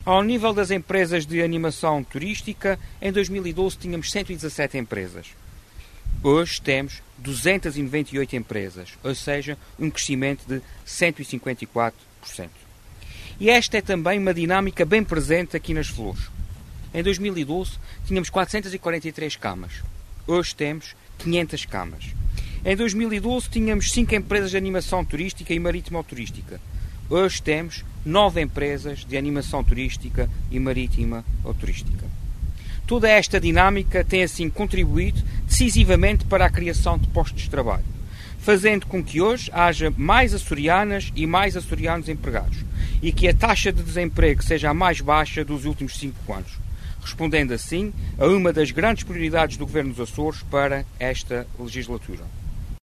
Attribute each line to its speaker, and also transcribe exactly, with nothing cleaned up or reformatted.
Speaker 1: Ao nível das empresas de animação turística, em dois mil e doze tínhamos cento e dezassete empresas. Hoje temos duzentas e noventa e oito empresas, ou seja, um crescimento de cento e cinquenta e quatro por cento. E esta é também uma dinâmica bem presente aqui nas Flores. Em dois mil e doze tínhamos quatrocentas e quarenta e três camas. Hoje temos quinhentas camas. Em dois mil e doze tínhamos cinco empresas de animação turística e marítimo-turística. Hoje temos nove empresas de animação turística e marítima ou turística. Toda esta dinâmica tem assim contribuído decisivamente para a criação de postos de trabalho, fazendo com que hoje haja mais açorianas e mais açorianos empregados e que a taxa de desemprego seja a mais baixa dos últimos cinco anos, respondendo assim a uma das grandes prioridades do Governo dos Açores para esta legislatura.